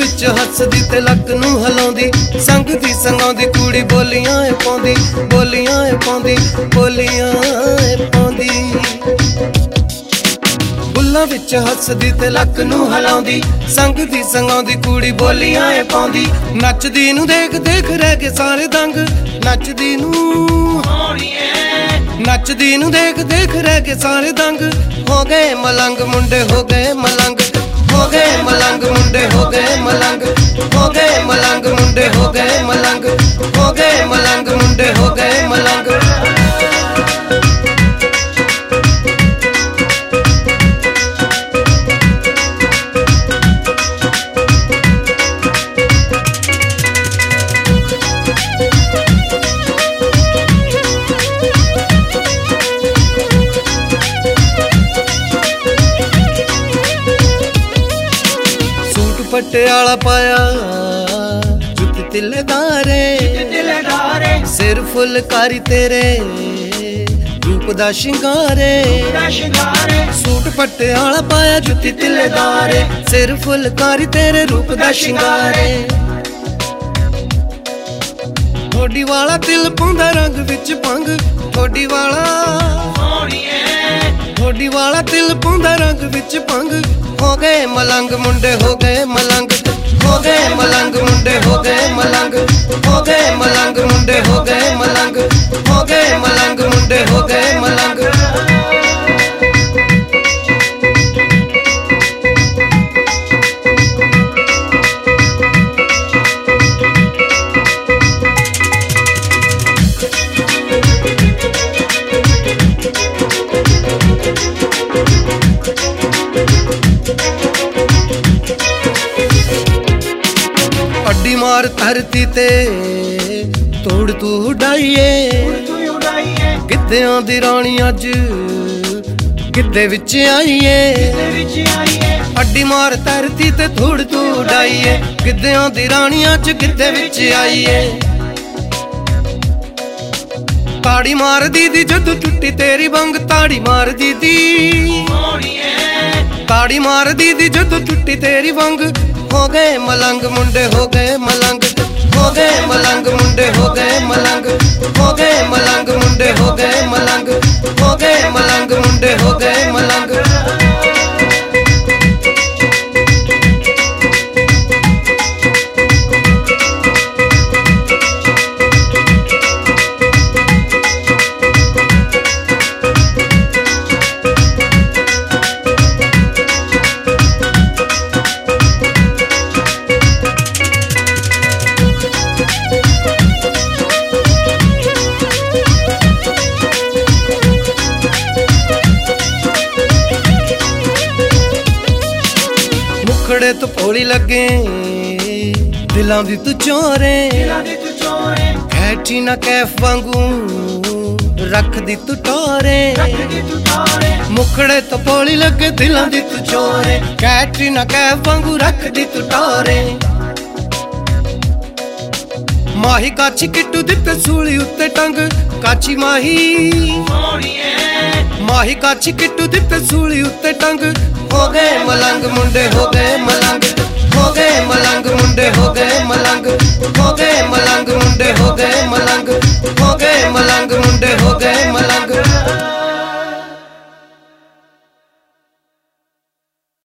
विच हसदी ते लक नूं हिलाउंदी, संग दी संगाउंदी कुड़ी बोलियां ए पाउंदी, बोलियां ए पाउंदी, बोलियां ए पाउंदी। बुल्लां विच हसदी ते लक नूं हिलाउंदी, संग दी संगाउंदी कुड़ी बोलियां ए पाउंदी। नचदी नूं देख देख रह गए सारे दंग, नचदी नूं नचदी नूं देख देख रह गए सारे दंग। हो गए मलंग मुंडे हो गए मलंग, हो गए मलंग मुंडे हो गए मलंग, हो गए मलंग मुंडे हो गए मलंग, हो गए मलंग मुंडे हो गए मलंग। पटियाला पाया जुत्ती तिलेदारे, सिर फुलकारी तेरे रूप दा शिंगारे। सूट पटियाला पाया जुत्ती तिलेदारे, सिर फुलकारी तेरे रूप दा शिंगारे। थोड़ी वाला तिल पाउंदा रंग विच भंग, थोड़ी वाला थोड़ी वाला तिल पाउंदा रंग विच भंग। हो गए मलंग मुंडे हो गए मलंग, हो गए मलंग मुंडे हो गए मलंग, हो गए मलंग मुंडे हो गए मलंग, हो गए मलंग मुंडे हो गए मलंग। अड्डी मार धरती ते तोड़ तू उड़ाइए, गिद्धियां दी रानी अज गिद्धे विच आईए। अड्डी मार धरती ते तोड़ तू उड़ाइए, गिद्धियां दी रानी अज गिद्धे विच आईए। ताड़ी मार दीदी जदों टुट्टी तेरी बंग, ताड़ी मार दीदी, ताड़ी मार दीदी जदों टुट्टी तेरी बंग। हो गए मलंग मुंडे हो गए मलंग, हो गए मलंग मुंडे हो गए मलंग, हो गए मलंग मुंडे हो गए मलंग, हो गए मलंग मुंडे हो गए मलंग। मुखड़े तो भोली लगे दिलां दी तू चोरे, कैठी ना कैफ वांगू रख दी तू टोरे। मुखड़े तो भोली लगे दिलां दी तू चोरे, कैठी ना कैफ वांगू रख दी तू टोरे। माही काची किट्टू दिते सूली उत्ते टंग, काची माही माही काची किट्टू दिते सूली उत्ते टंग। हो गए मलंग मुंडे हो गए मलंग, हो गए मलंग मुंडे हो गए मलंग, हो गए मलंग मुंडे हो गए मलंग, हो गए मलंग मुंडे हो गए मलंग।